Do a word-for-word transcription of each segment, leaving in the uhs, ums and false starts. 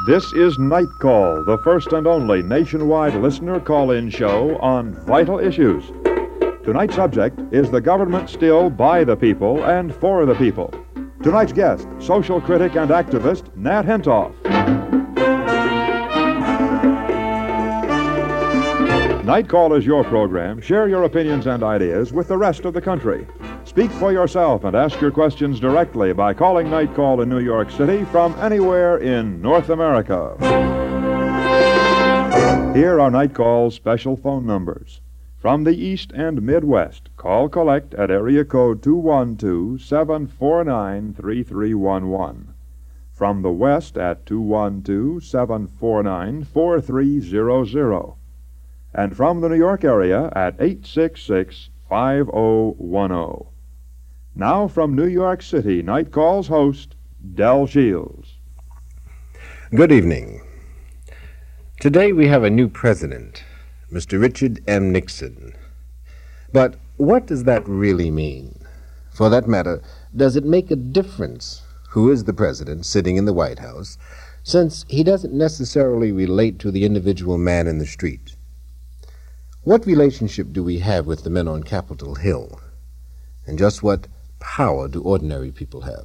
This is Night Call, the first and only nationwide listener call-in show on vital issues. Tonight's subject is the government still by the people and for the people. Tonight's guest, social critic and activist Nat Hentoff. Night Call is your program. Share your opinions and ideas with the rest of the country. Speak for yourself and ask your questions directly by calling Night Call in New York City from anywhere in North America. Here are Night Call's special phone numbers. From the East and Midwest, call collect at area code two one two, seven four nine, three three one one. From the West at two one two, seven four nine, four three zero zero. And from the New York area at eight six six, five oh one oh. Now from New York City, Night Call's host, Del Shields. Good evening. Today we have a new president, Mister Richard M. Nixon. But what does that really mean? For that matter, does it make a difference who is the president sitting in the White House, since he doesn't necessarily relate to the individual man in the street? What relationship do we have with the men on Capitol Hill? And just what power do ordinary people have?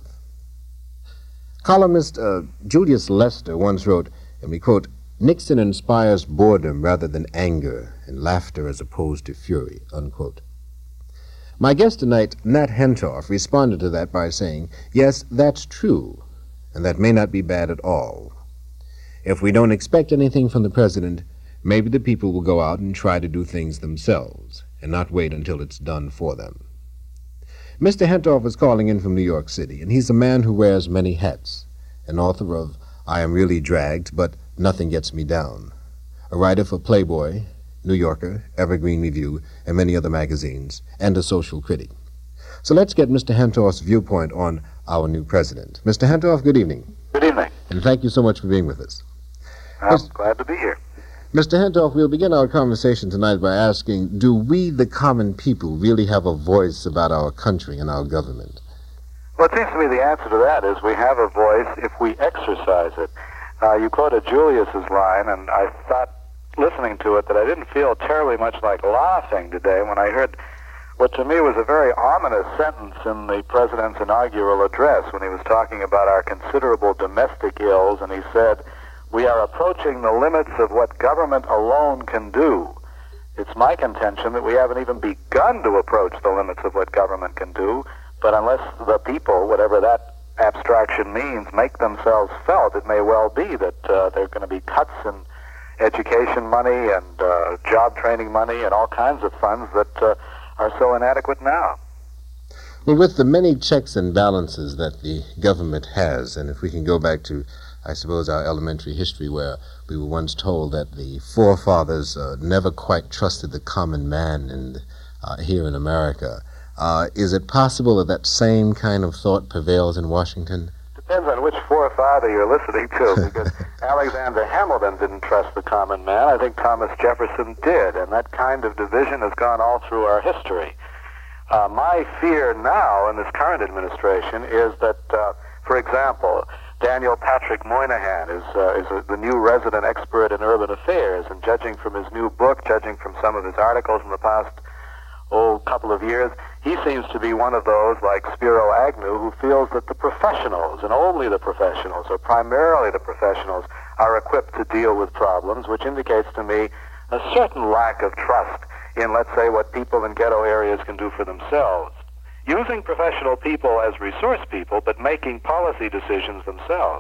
Columnist uh, Julius Lester once wrote, and we quote, "Nixon inspires boredom rather than anger, and laughter as opposed to fury," unquote. My guest tonight, Nat Hentoff, responded to that by saying, yes, that's true, and that may not be bad at all. If we don't expect anything from the president, maybe the people will go out and try to do things themselves, and not wait until it's done for them. Mister Hentoff is calling in from New York City, and he's a man who wears many hats, an author of I Am Really Dragged, But Nothing Gets Me Down, a writer for Playboy, New Yorker, Evergreen Review, and many other magazines, and a social critic. So let's get Mister Hentoff's viewpoint on our new president. Mister Hentoff, good evening. Good evening. And thank you so much for being with us. I'm Mister glad to be here. Mister Hentoff, we'll begin our conversation tonight by asking, do we, the common people, really have a voice about our country and our government? Well, it seems to me the answer to that is we have a voice if we exercise it. Uh, you quoted Julius's line, and I thought, listening to it, that I didn't feel terribly much like laughing today when I heard what to me was a very ominous sentence in the president's inaugural address when he was talking about our considerable domestic ills, and he said, "We are approaching the limits of what government alone can do." It's my contention that we haven't even begun to approach the limits of what government can do, but unless the people, whatever that abstraction means, make themselves felt, it may well be that uh, there are going to be cuts in education money and uh, job training money and all kinds of funds that uh, are so inadequate now. Well, with the many checks and balances that the government has, and if we can go back to, I suppose, our elementary history where we were once told that the forefathers uh, never quite trusted the common man in, uh, here in America, uh, is it possible that that same kind of thought prevails in Washington? Depends on which forefather you're listening to, because Alexander Hamilton didn't trust the common man. I think Thomas Jefferson did, and that kind of division has gone all through our history. Uh, my fear now in this current administration is that, uh, for example, Daniel Patrick Moynihan is uh, is a, the new resident expert in urban affairs, and judging from his new book, judging from some of his articles in the past oh, couple of years, he seems to be one of those, like Spiro Agnew, who feels that the professionals, and only the professionals, or primarily the professionals, are equipped to deal with problems, which indicates to me a certain lack of trust in, let's say, what people in ghetto areas can do for themselves. Using professional people as resource people, but making policy decisions themselves.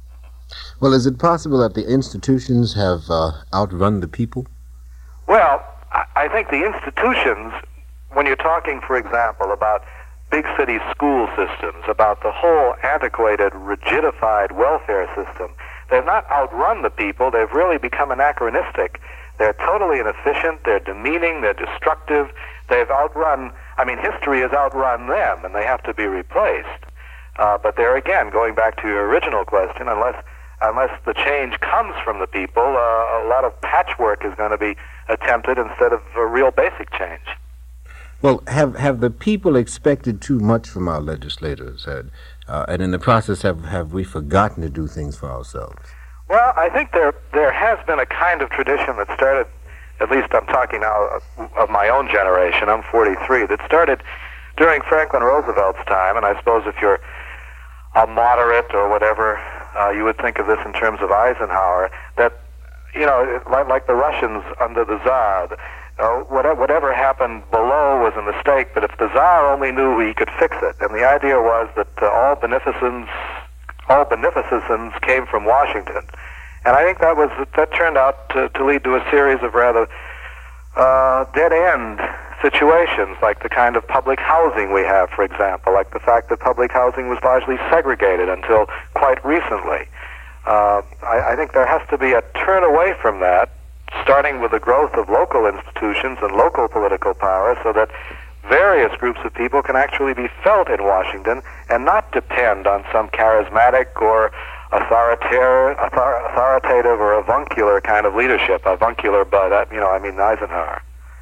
Well, is it possible that the institutions have uh, outrun the people? Well, I, I think the institutions, when you're talking, for example, about big city school systems, about the whole antiquated, rigidified welfare system, they've not outrun the people. They've really become anachronistic. They're totally inefficient. They're demeaning. They're destructive. They've outrun, I mean, history has outrun them, and they have to be replaced. Uh, but there again, going back to your original question, unless unless the change comes from the people, uh, a lot of patchwork is going to be attempted instead of a real basic change. Well, have have the people expected too much from our legislators, uh, and in the process have, have we forgotten to do things for ourselves? Well, I think there there has been a kind of tradition that started, at least I'm talking now of, of my own generation, I'm forty-three, that started during Franklin Roosevelt's time, and I suppose if you're a moderate or whatever, uh, you would think of this in terms of Eisenhower, that, you know, like, like the Russians under the Tsar, the, Uh, whatever, whatever happened below was a mistake, but if the Tsar only knew, he could fix it. And the idea was that uh, all beneficence, all beneficence came from Washington. And I think that was that turned out to, to lead to a series of rather uh, dead-end situations, like the kind of public housing we have, for example, like the fact that public housing was largely segregated until quite recently. Uh, I, I think there has to be a turn away from that, starting with the growth of local institutions and local political power, so that various groups of people can actually be felt in Washington and not depend on some charismatic or authoritative, authoritative or avuncular kind of leadership. Avuncular, by that, you know, I mean Eisenhower.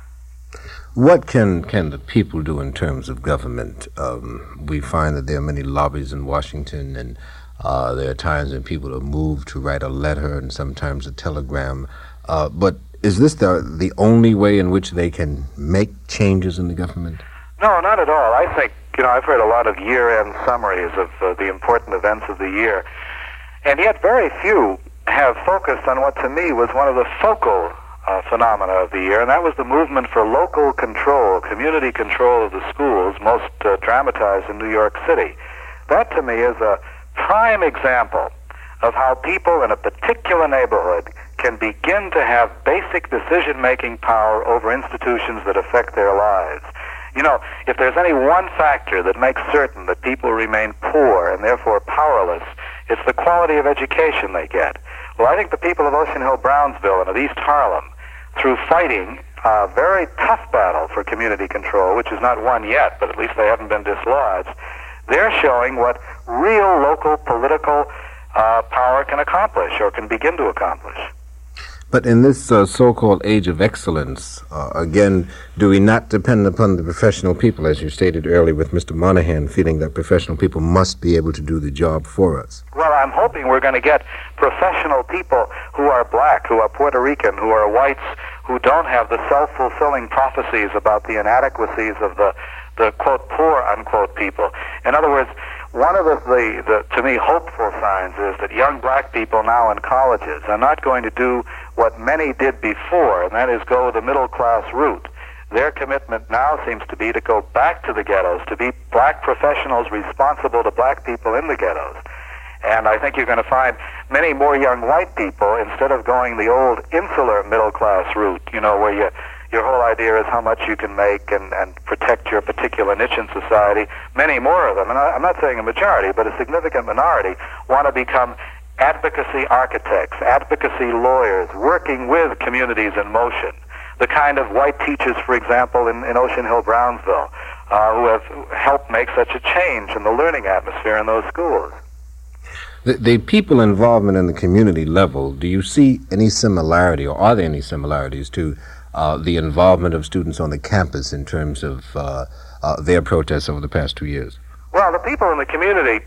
What can, can the people do in terms of government? Um, we find that there are many lobbies in Washington, and uh, there are times when people are moved to write a letter and sometimes a telegram. Uh, but is this the the only way in which they can make changes in the government? No, not at all. I think, you know, I've heard a lot of year-end summaries of uh, the important events of the year, and yet very few have focused on what to me was one of the focal uh, phenomena of the year, and that was the movement for local control, community control of the schools, most uh, dramatized in New York City. That to me is a prime example of how people in a particular neighborhood can begin to have basic decision-making power over institutions that affect their lives. You know, if there's any one factor that makes certain that people remain poor and therefore powerless, it's the quality of education they get. Well, I think the people of Ocean Hill-Brownsville and of East Harlem, through fighting a very tough battle for community control, which is not won yet, but at least they haven't been dislodged, they're showing what real local political uh, power can accomplish or can begin to accomplish. But in this uh, so-called age of excellence, uh, again, do we not depend upon the professional people, as you stated earlier with Mister Monahan, feeling that professional people must be able to do the job for us? Well, I'm hoping we're going to get professional people who are black, who are Puerto Rican, who are whites, who don't have the self-fulfilling prophecies about the inadequacies of the, the quote, poor, unquote, people. In other words, one of the, the, the, to me, hopeful signs is that young black people now in colleges are not going to do what many did before, and that is go the middle-class route. Their commitment now seems to be to go back to the ghettos, to be black professionals responsible to black people in the ghettos. And I think you're going to find many more young white people, instead of going the old insular middle-class route, you know, where you your whole idea is how much you can make and, and protect your particular niche in society. Many more of them, and I, I'm not saying a majority, but a significant minority, want to become advocacy architects, advocacy lawyers, working with communities in motion. The kind of white teachers, for example, in, in Ocean Hill-Brownsville, uh, who have helped make such a change in the learning atmosphere in those schools. The, the people involvement in the community level, do you see any similarity, or are there any similarities to uh, the involvement of students on the campus in terms of uh, uh, their protests over the past two years? Well, the people in the community,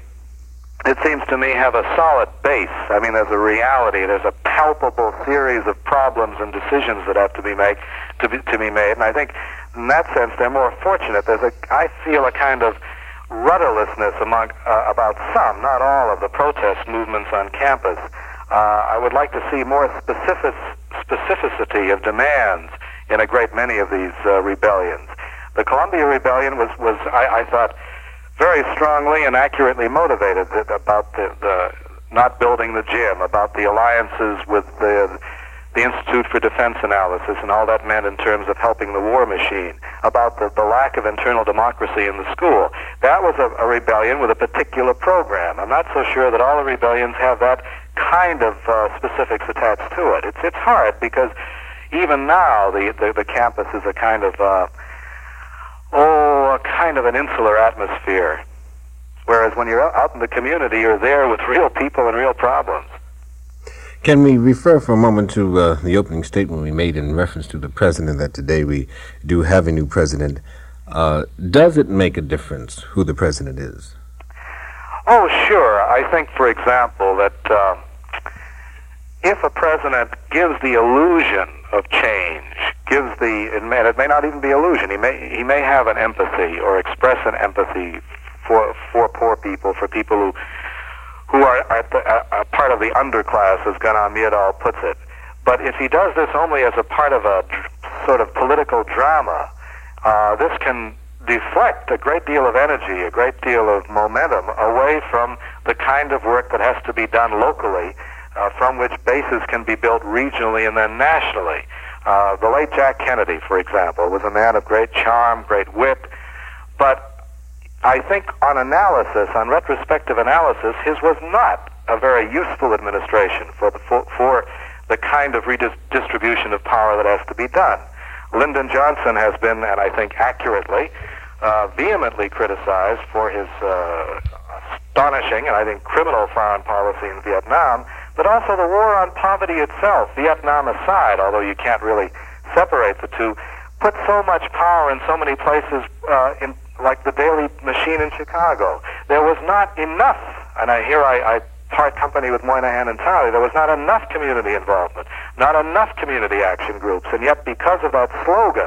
it seems to me, have a solid base. I mean, there's a reality. There's a palpable series of problems and decisions that have to be made, to be, to be made. And I think, in that sense, they're more fortunate. There's a, I feel a kind of rudderlessness among uh, about some, not all, of the protest movements on campus. Uh, I would like to see more specific, specificity of demands in a great many of these uh, rebellions. The Columbia Rebellion was, was I, I thought, very strongly and accurately motivated about the, the not building the gym, about the alliances with the the Institute for Defense Analysis and all that meant in terms of helping the war machine, about the, the lack of internal democracy in the school. That was a, a rebellion with a particular program. I'm not so sure that all the rebellions have that kind of uh, specifics attached to it. It's it's hard because even now the, the, the campus is a kind of uh, oh, a kind of an insular atmosphere. Whereas when you're out in the community, you're there with real people and real problems. Can we refer for a moment to uh, the opening statement we made in reference to the president, that today we do have a new president? Uh, does it make a difference who the president is? Oh, sure. I think, for example, that uh, if a president gives the illusion of change, gives the, it may, it may not even be illusion, he may, he may have an empathy or express an empathy for, for poor people, for people who, who are, are the, a, a part of the underclass, as Gunnar Myrdal puts it. But if he does this only as a part of a sort of political drama, uh, this can deflect a great deal of energy, a great deal of momentum away from the kind of work that has to be done locally, uh, from which bases can be built regionally and then nationally. Uh, the late Jack Kennedy, for example, was a man of great charm, great wit, but I think on analysis, on retrospective analysis, his was not a very useful administration for the, for, for the kind of redistribution of power that has to be done. Lyndon Johnson has been, and I think accurately, uh, vehemently criticized for his uh, astonishing and I think criminal foreign policy in Vietnam, but also the war on poverty itself, Vietnam aside, although you can't really separate the two, put so much power in so many places, uh, in like the Daily Machine in Chicago. There was not enough, and I here I, I part company with Moynihan entirely, there was not enough community involvement, not enough community action groups, and yet because of that slogan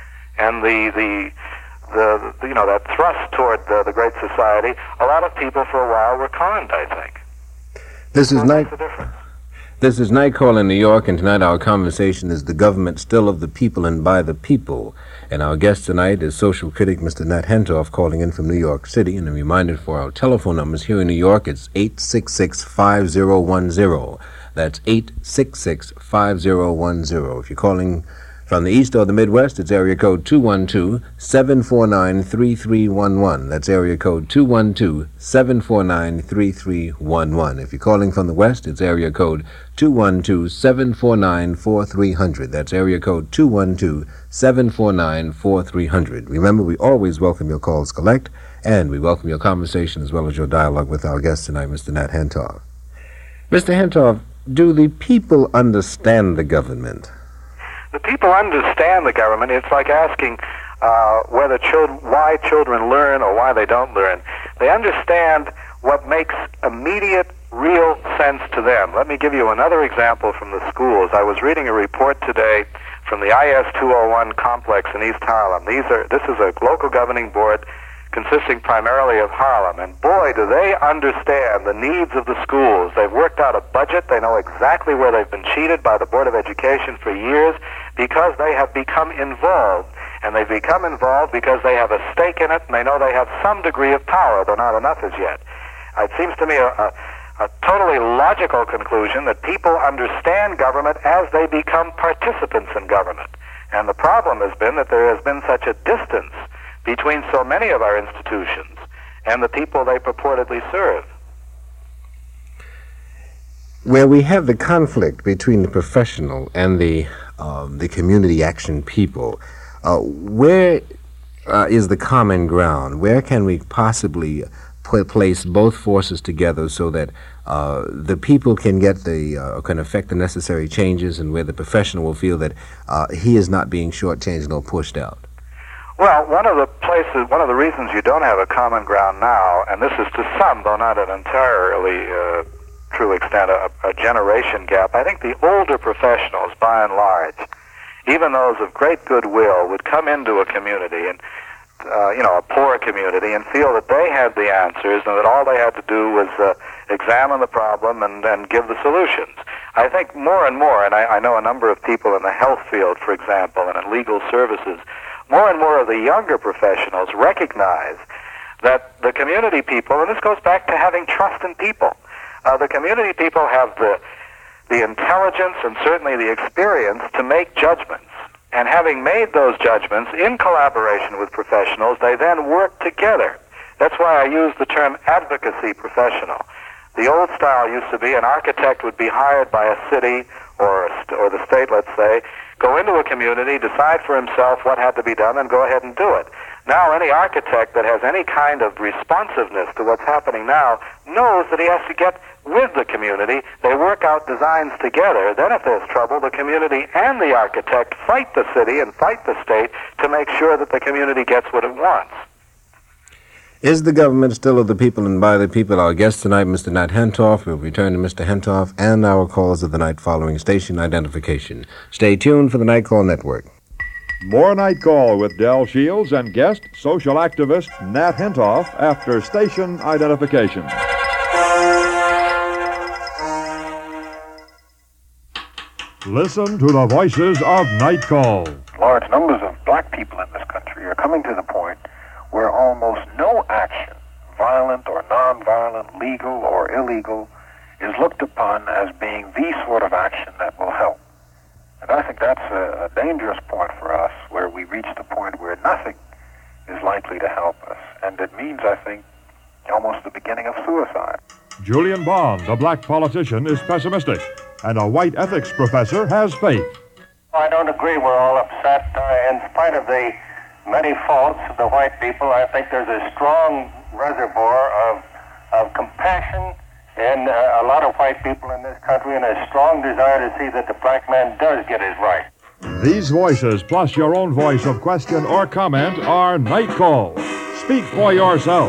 and the the the, the you know that thrust toward the, the Great Society, a lot of people for a while were conned, I think. This is night. What's the difference? This is Night Call in New York, and tonight our conversation is the government still of the people and by the people. And our guest tonight is social critic Mister Nat Hentoff, calling in from New York City. And a reminder for our telephone numbers here in New York, it's eight six six, five zero one zero. That's eight six six, five zero one zero. If you're calling from the East or the Midwest, it's area code two one two, seven four nine, three three one one. That's area code two one two, seven four nine, three three one one. If you're calling from the West, it's area code two one two, seven four nine, four three zero zero. That's area code two one two, seven four nine, four three zero zero. Remember, we always welcome your calls collect, and we welcome your conversation as well as your dialogue with our guest tonight, Mister Nat Hentoff. Mister Hentoff, do the people understand the government? The people understand the government. It's like asking uh, whether children, why children learn or why they don't learn. They understand what makes immediate, real sense to them. Let me give you another example from the schools. I was reading a report today from the I S two oh one complex in East Harlem. These are this is a local governing board consisting primarily of Harlem, and boy, do they understand the needs of the schools. They've worked out a budget. They know exactly where they've been cheated by the Board of Education for years because they have become involved, and they've become involved because they have a stake in it, and they know they have some degree of power, though not enough as yet. It seems to me a, a, a totally logical conclusion that people understand government as they become participants in government. And the problem has been that there has been such a distance between so many of our institutions and the people they purportedly serve. Where we have the conflict between the professional and the um, the community action people, uh, where uh, is the common ground? Where can we possibly put, place both forces together so that uh, the people can get the uh, can affect the necessary changes, and where the professional will feel that uh, he is not being shortchanged nor pushed out? Well, one of the places, one of the reasons you don't have a common ground now, and this is to some, though not an entirely uh, true extent, a, a generation gap, I think the older professionals, by and large, even those of great goodwill, would come into a community, and uh, you know, a poor community, and feel that they had the answers and that all they had to do was uh, examine the problem and, and give the solutions. I think more and more, and I, I know a number of people in the health field, for example, and in legal services, more and more of the younger professionals recognize that the community people, and this goes back to having trust in people, uh, the community people have the the intelligence and certainly the experience to make judgments. And having made those judgments in collaboration with professionals, they then work together. That's why I use the term advocacy professional. The old style used to be an architect would be hired by a city or, a st- or the state, let's say, go into a community, decide for himself what had to be done, and go ahead and do it. Now, any architect that has any kind of responsiveness to what's happening now knows that he has to get with the community. They work out designs together. Then if there's trouble, the community and the architect fight the city and fight the state to make sure that the community gets what it wants. Is the government still of the people and by the people? Our guest tonight, Mister Nat Hentoff. We'll return to Mister Hentoff and our calls of the night following station identification. Stay tuned for the Night Call Network. More Night Call with Del Shields and guest social activist Nat Hentoff after station identification. Listen to the voices of Night Call. Large numbers of black people in this country are coming to the point where almost no action, violent or nonviolent, legal or illegal, is looked upon as being the sort of action that will help. And I think that's a, a dangerous point for us, where we reach the point where nothing is likely to help us. And it means, I think, almost the beginning of suicide. Julian Bond, a black politician, is pessimistic, and a white ethics professor has faith. I don't agree we're all upset. Uh, in spite of the many faults of the white people, I think there's a strong reservoir of, of compassion in uh, a lot of white people in this country, and a strong desire to see that the black man does get his right. These voices, plus your own voice of question or comment, are Night Call. Speak for yourself.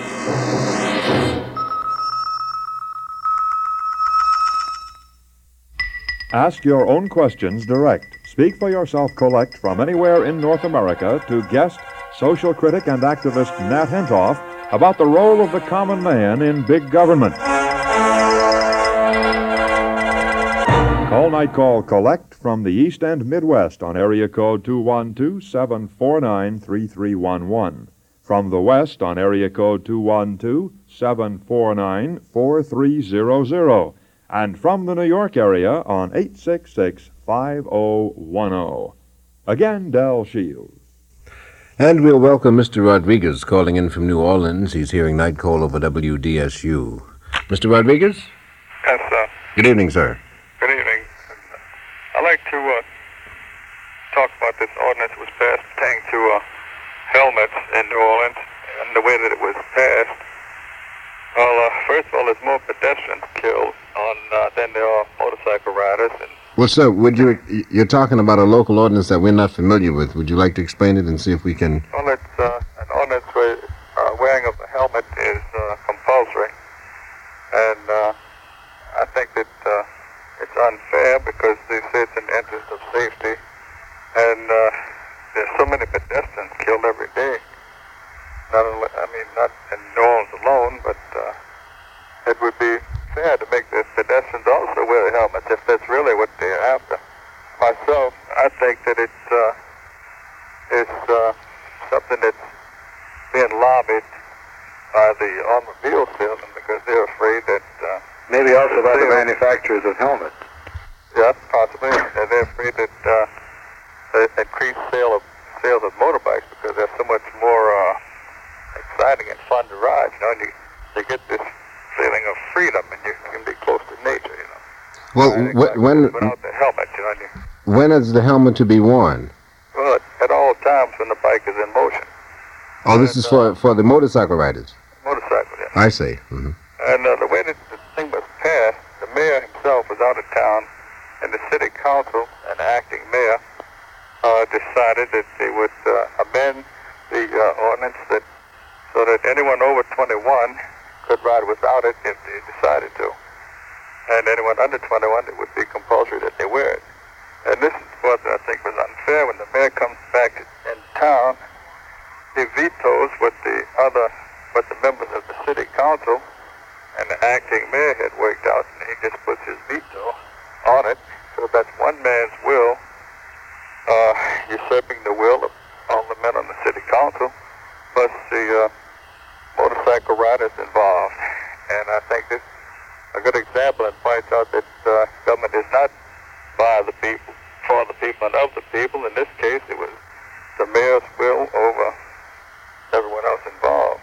Ask your own questions direct. Speak for Yourself collect from anywhere in North America to guest, social critic, and activist Nat Hentoff about the role of the common man in big government. Call Night Call collect from the East and Midwest on area code two one two, seven four nine, three three one one. From the West on area code two one two, seven four nine, four three zero zero. And from the New York area on eight six six, five oh one oh. Again, Del Shields. And we'll welcome Mister Rodriguez calling in from New Orleans. He's hearing Night Call over W D S U. Mister Rodriguez? Yes, sir. Good evening, sir. Good evening. I'd like to uh, talk about this ordinance that was passed pertaining to uh, helmets in New Orleans and the way that it was passed. Well, uh, first of all, there's more pedestrians killed on uh, than there are motorcycle riders. And Well, sir, would you, you're talking about a local ordinance that we're not familiar with. Would you like to explain it and see if we can... Well, it's uh, an ordinance where uh, wearing of a helmet is uh, compulsory. And uh, I think that uh, it's unfair because they say it's in the interest of safety. And uh, there's so many pedestrians killed every day. Not only, I mean, not in New Orleans alone, but uh, it would be fair to make the pedestrians also wear helmets if that's really what they're after. Myself, I think that it uh, is uh, something that's being lobbied by the automobile salesmen because they're afraid that... Uh, Maybe also by the manufacturers of helmets. Yeah, possibly. And they're afraid that uh, the increased sale of sales of motorbikes because they're so much more uh, exciting and fun to ride, you know, and you, you get this feeling of freedom and you can be close to nature, you know. Well, exactly. when... Without the helmet, you know. And you, when is the helmet to be worn? well, at all times when the bike is in motion. Oh, this is for, for the motorcycle riders. Motorcycle, yeah. I see. Mm-hmm. And uh, the way that the thing was passed, the mayor himself was out of town, and the city council and the acting mayor uh, decided that they would uh, amend the uh, ordinance that so that anyone over twenty-one could ride without it if they decided to. And anyone under twenty-one, it would be compulsory that they wear it. And this is what I think was unfair. When the mayor comes back in town, he vetoes what the other, what the members of the city council and the acting mayor had worked out, and he just puts his veto on it. So that's one man's will, uh, usurping the will of all the men on the city council, plus the uh, motorcycle riders involved. And I think this is a good example and points out that uh, government is not by the people, for the people, and of the people. In this case, it was the mayor's will over everyone else involved.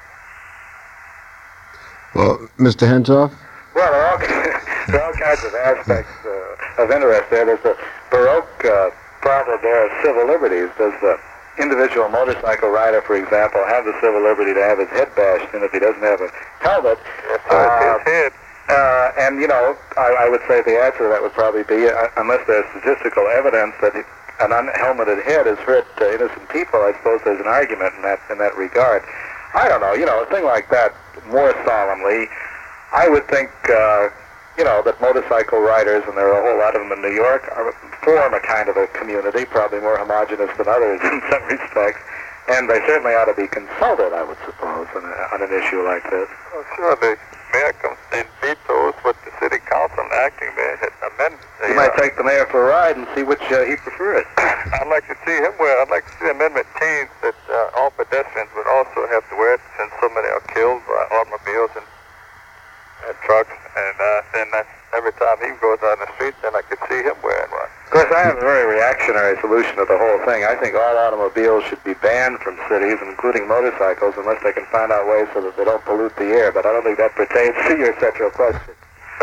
Well, Mister Hentoff? Well, there are all, there are all kinds of aspects uh, of interest there. There's the Baroque uh, problem there of civil liberties. Does the individual motorcycle rider, for example, have the civil liberty to have his head bashed in if he doesn't have a helmet? Yes, sir, Uh, his head. Uh, and, you know, I, I would say the answer to that would probably be, uh, unless there's statistical evidence that an unhelmeted head has hurt uh, innocent people, I suppose there's an argument in that in that regard. I don't know, you know, a thing like that more solemnly, I would think, uh, you know, that motorcycle riders, and there are a whole lot of them in New York, are, form a kind of a community, probably more homogeneous than others in some respects, and they certainly ought to be consulted, I would suppose, on, a, on an issue like this. Well, sure, the mayor comes in vetoes what the city council and acting mayor had amended. You might take the mayor for a ride and see which uh, he prefers. I'd like to see him wear, I'd like to see the amendment changed that uh, all pedestrians would also have to wear it since so many are killed by automobiles and, and trucks, and uh, then that's, every time he goes out in the street, then I could see him wearing one. Of course, I have a very reactionary solution to the whole thing. I think all automobiles should be banned from cities, including motorcycles, unless they can find out ways so that they don't pollute the air, but I don't think that pertains to your central question.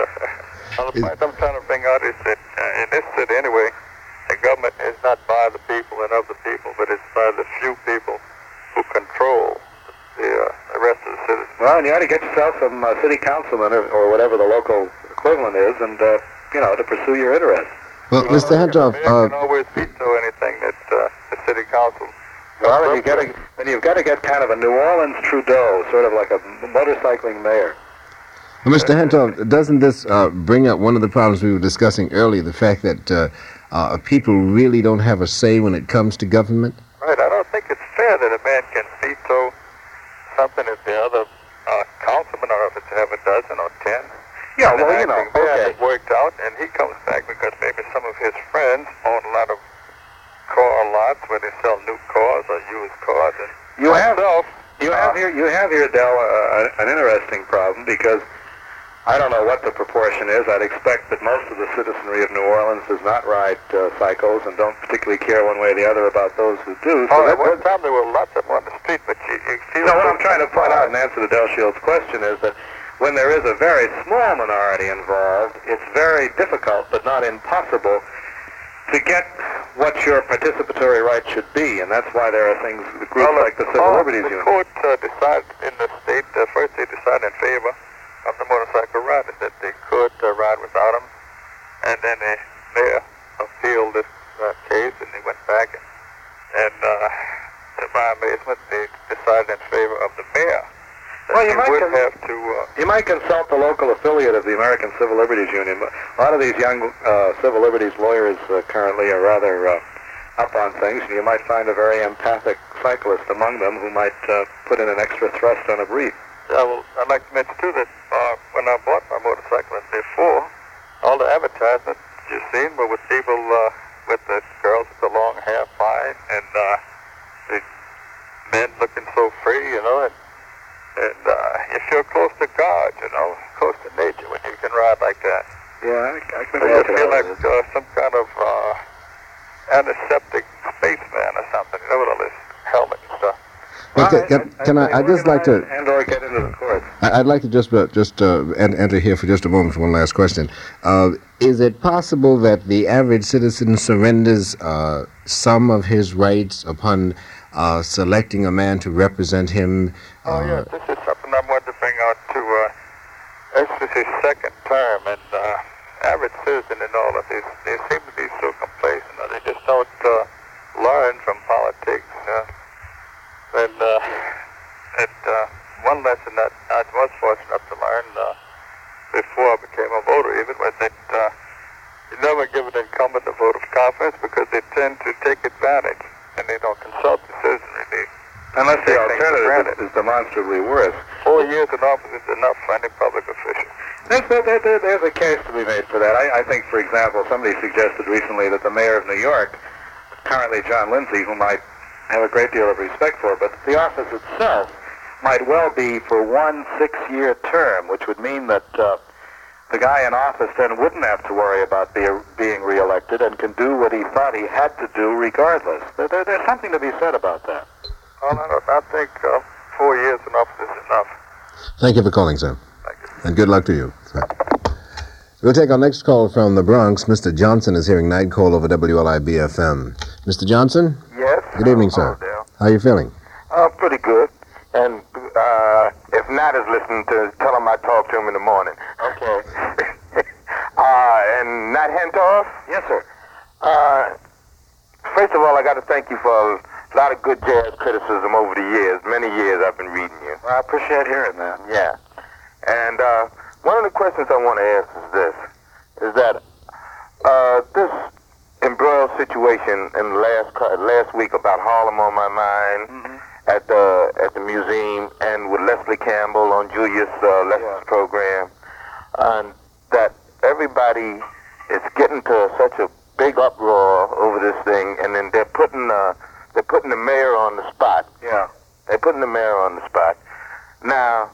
Well, the point I'm trying to bring out is that uh, in this city anyway, the government is not by the people and of the people, but it's by the few people who control the, uh, the rest of the citizens. Well, and you ought to get yourself some uh, city councilman or, or whatever the local equivalent is, and, uh, you know, to pursue your interests. Well, Well, Mister Hentoff, the mayor uh, can always veto anything that uh, the city council. Well, then, you gotta, then you've got to get kind of a New Orleans Trudeau, sort of like a motorcycling mayor. well, Mister Hentoff, doesn't this uh, bring up one of the problems we were discussing earlier, the fact that uh, uh, people really don't have a say when it comes to government? Right, I don't think it's fair that a man can veto something if the other uh, councilman, or if it's half a dozen or ten, Yeah, and well, the you know, acting mayor okay. has worked out, and he comes back because maybe some of his friends own a lot of car lots where they sell new cars or used cars. And You have, myself, you have here, you have here, Del, uh, an interesting problem, because I don't know what the proportion is. I'd expect that most of the citizenry of New Orleans does not ride uh, cycles and don't particularly care one way or the other about those who do. So oh, that, at one time there were lots of them on the street, but you, you feel... no, what so I'm trying to point out in answer to Del Shield's question is that when there is a very small minority involved, it's very difficult, but not impossible, to get what your participatory right should be, and that's why there are things, groups Well, like the Civil oh, Liberties the Union. court uh, decided in the state, uh, first they decided in favor of the motorcycle riders, that they could uh, ride without them, and then the mayor appealed this uh, case, and they went back, and, and uh, to my amazement, they decided in favor of the mayor. That Well, you he might would con- have to... Uh, You might consult the local affiliate of the American Civil Liberties Union. A lot of these young uh, civil liberties lawyers uh, currently are rather uh, up on things, and you might find a very empathic cyclist among them who might uh, put in an extra thrust on a brief. Yeah, well, I'd like to mention, too, that uh, when I bought my motorcycle before, all the advertisements you've seen were with people, uh, with the girls with the long hair fine, and uh, the men looking so free, you know, and, and uh, you feel close to God, you know, close to nature when you can ride like that. Yeah, I, I can So you look at feel all like this. uh, some kind of uh, antiseptic spaceman or something, you know, with all this helmet and stuff. Well, can, can, can I, I'd just like to... And or get into the courts. I- I'd like to just uh, just uh, en- enter here for just a moment for one last question. Uh, is it possible that the average citizen surrenders uh, some of his rights upon uh, selecting a man to represent him? Uh, Oh, yeah, this is something I wanted to bring out to, uh, this is his second term, and uh, average citizen and all of this, they seem to be so complacent, uh, they just don't uh, learn from politics. Uh, and uh, and uh, one lesson that I was fortunate enough to learn uh, before I became a voter even was that uh, you never give an incumbent a vote of confidence because they tend to take advantage and they don't consult the citizenry. They Unless the take things for alternative granted. is, is demonstrably worse. Four years in office is enough for any public official. There's, there, there, there's a case to be made for that. I, I think, for example, somebody suggested recently that the mayor of New York, currently John Lindsay, whom I have a great deal of respect for, but the office itself might well be for one six-year term, which would mean that uh, the guy in office then wouldn't have to worry about be, being reelected and can do what he thought he had to do regardless. There, there, there's something to be said about that. Well, I, don't, I think uh, four years in office is enough. Thank you for calling, sir. Thank you. And good luck to you. Sir. We'll take our next call from the Bronx. Mister Johnson is hearing Night Call over W L I B F M. Mister Johnson? Yes. Good evening, sir. Hello, Dale. How are you feeling? Uh, pretty good. And uh, if Nat is listening to, tell him I talk to him in the morning. Okay. uh, and Nat Hentoff? Yes, sir. Uh, first of all, I got to thank you for lot of good jazz criticism over the years. Many years I've been reading you. Well, I appreciate hearing that. Yeah. And uh, one of the questions I want to ask is this, is that uh, this embroiled situation in the last last week about Harlem on My Mind mm-hmm. at the at the museum and with Leslie Campbell on Julius uh, Lester's yeah. program, and that everybody is getting to such a big uproar over this thing, and then they're putting uh, they're putting the mayor on the spot. Yeah, they're putting the mayor on the spot. Now,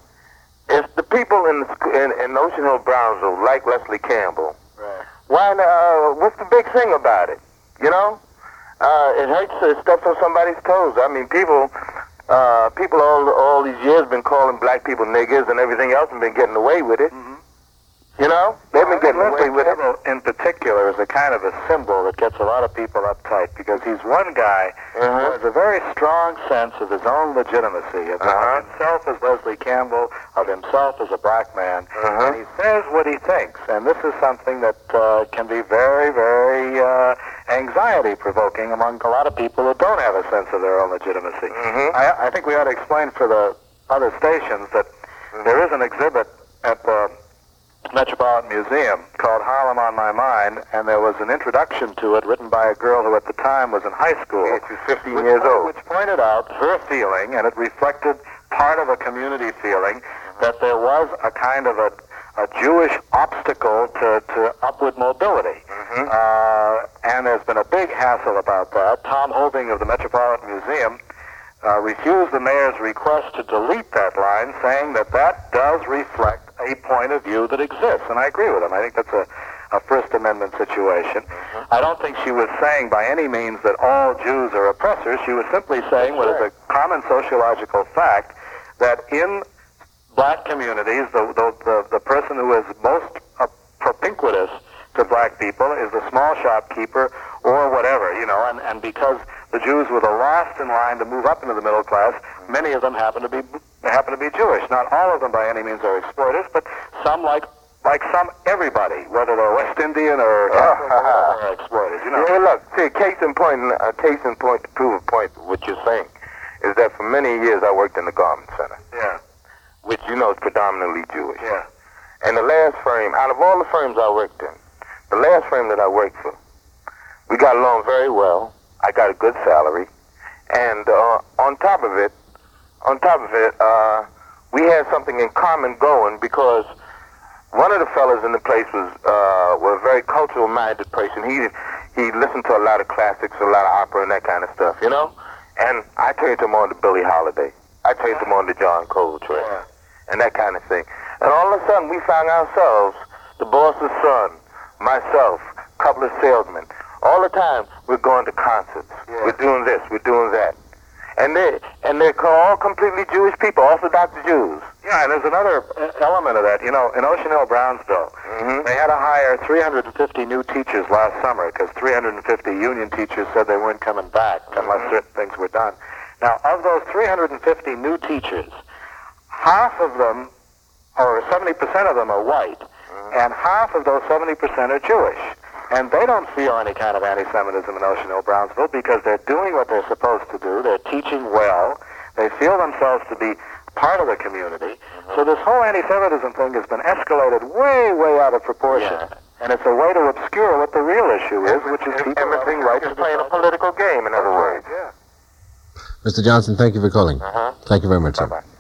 if the people in the, in, in Ocean Hill, Brownsville like Leslie Campbell, right. why? Uh, what's the big thing about it? You know, uh, it hurts. It steps on somebody's toes. I mean, people, uh, people all all these years been calling black people niggers and everything else, and been getting away with it. Mm-hmm. You know, they've been getting away with it. In particular, is a kind of a symbol that gets a lot of people uptight because he's one guy uh-huh. who has a very strong sense of his own legitimacy, of uh-huh. himself as Leslie Campbell, of himself as a black man, uh-huh. and he says what he thinks. And this is something that uh, can be very, very uh, anxiety-provoking among a lot of people who don't have a sense of their own legitimacy. Mm-hmm. I, I think we ought to explain for the other stations that mm-hmm. there is an exhibit at the Metropolitan Museum called Harlem on My Mind, and there was an introduction to it written by a girl who at the time was in high school. Yeah, she was fifteen which, years old. Which pointed out her feeling, and it reflected part of a community feeling, that there was a kind of a, a Jewish obstacle to, to upward mobility. Mm-hmm. Uh, and there's been a big hassle about that. Tom Hoving of the Metropolitan Museum uh, refused the mayor's request to delete that line, saying that that does reflect a point of view that exists, and I agree with him. I think that's a, a First Amendment situation. Mm-hmm. I don't think she was saying by any means that all Jews are oppressors. She was simply saying what is a common sociological fact, that in black communities, the the, the, the person who is most uh, propinquitous to black people is the small shopkeeper or whatever, you know, and, and because the Jews were the last in line to move up into the middle class, many of them happen to be happen to be Jewish. Not all of them by any means are exploiters, but some, like like some, everybody, whether they're West Indian or Catholic, uh, are exploiters. You know. Yeah, look, see, case in point, a case in point to prove a point, what you're saying, is that for many years I worked in the Garment Center. Yeah. Which you know is predominantly Jewish. Yeah. And the last firm, out of all the firms I worked in, the last firm that I worked for, we got along very well. I got a good salary, and uh, on top of it, on top of it, uh, we had something in common going because one of the fellas in the place was uh, was a very cultural-minded person. He he listened to a lot of classics, a lot of opera, and that kind of stuff, you know. And I turned him on to Billie Holiday. I turned him on to John Coltrane, Yeah. and that kind of thing. And all of a sudden, we found ourselves, the boss's son, myself, a couple of salesmen. All the time, we're going to concerts. Yeah. We're doing this. We're doing that. And they and they're all completely Jewish people, Orthodox Jews. Yeah, and there's another element of that. You know, in Ocean Hill, Brownsville, Mm-hmm. they had to hire three hundred fifty new teachers last summer because three hundred fifty union teachers said they weren't coming back unless Mhm. certain things were done. Now, of those three hundred fifty new teachers, half of them, or seventy percent of them, are white, Mhm. and half of those seventy percent are Jewish. And they don't feel any kind of anti-Semitism in Ocean Hill, Brownsville because they're doing what they're supposed to do. They're teaching well. They feel themselves to be part of the community. Mhm. So this whole anti-Semitism thing has been escalated way, way out of proportion. Yeah. And it's a way to obscure what the real issue is, which is people everything having right rights is to playing a decide. political game, in other words. Yeah. Mister Johnson, thank you for calling. Uh-huh. Thank you very much, sir. Bye-bye.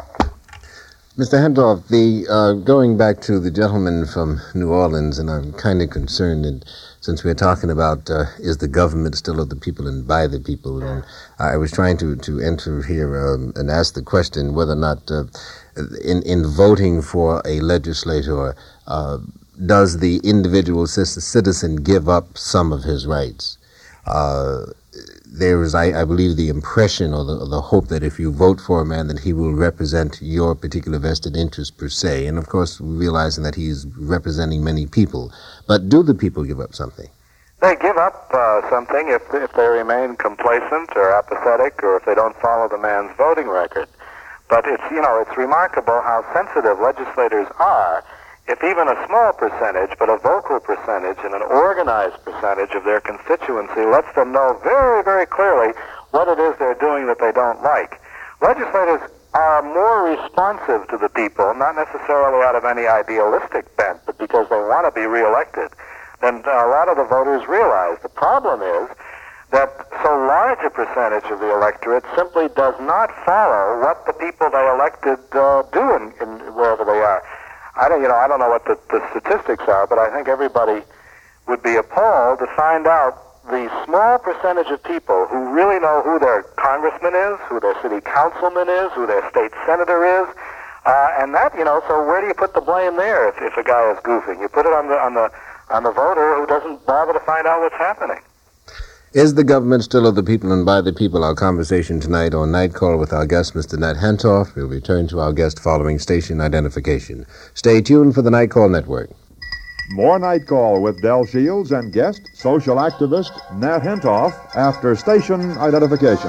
Mister Hendorf, the uh, going back to the gentleman from New Orleans, and I'm kind of concerned, and since we're talking about uh, is the government still of the people and by the people, Yeah. and I was trying to, to enter here um, and ask the question whether or not uh, in, in voting for a legislator, uh, does the individual citizen give up some of his rights? Uh, there is, I, I believe, the impression or the, or the hope that if you vote for a man, that he will represent your particular vested interest per se. And, of course, realizing that he's representing many people. But do the people give up something? They give up uh, something if if they remain complacent or apathetic or if they don't follow the man's voting record. But it's, you know, it's remarkable how sensitive legislators are if even a small percentage, but a vocal percentage and an organized percentage of their constituency lets them know very, very clearly what it is they're doing that they don't like. Legislators are more responsive to the people, not necessarily out of any idealistic bent, but because they want to be reelected, than a lot of the voters realize. The problem is that so large a percentage of the electorate simply does not follow what the people they elected uh, do in, in wherever they are. I don't, you know, I don't know what the, the statistics are, but I think everybody would be appalled to find out the small percentage of people who really know who their congressman is, who their city councilman is, who their state senator is, uh, and that, you know. So where do you put the blame there if, if a guy is goofing? You put it on the on the on the voter who doesn't bother to find out what's happening. Is the government still of the people and by the people? Our conversation tonight on Night Call with our guest, Mister Nat Hentoff. We'll return to our guest following station identification. Stay tuned for the Night Call Network. More Night Call with Del Shields and guest, social activist Nat Hentoff, after station identification.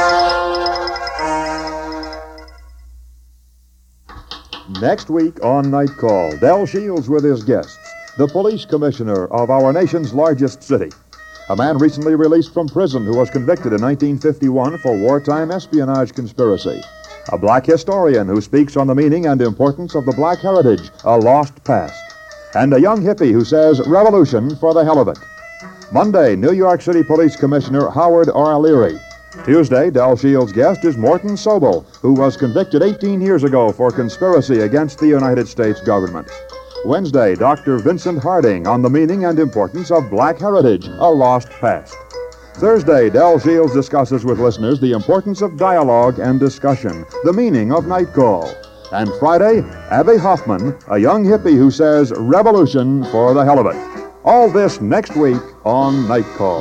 Next week on Night Call, Del Shields with his guests, the police commissioner of our nation's largest city, a man recently released from prison who was convicted in nineteen fifty-one for wartime espionage conspiracy, a black historian who speaks on the meaning and importance of the black heritage, a lost past, and a young hippie who says revolution for the hell of it. Monday, New York City Police Commissioner Howard R. Leary. Tuesday, Del Shields' guest is Morton Sobel, who was convicted eighteen years ago for conspiracy against the United States government. Wednesday, Doctor Vincent Harding on the meaning and importance of black heritage, a lost past. Thursday, Del Shields discusses with listeners the importance of dialogue and discussion, the meaning of Night Call. And Friday, Abby Hoffman, a young hippie who says revolution for the hell of it. All this next week on Night Call.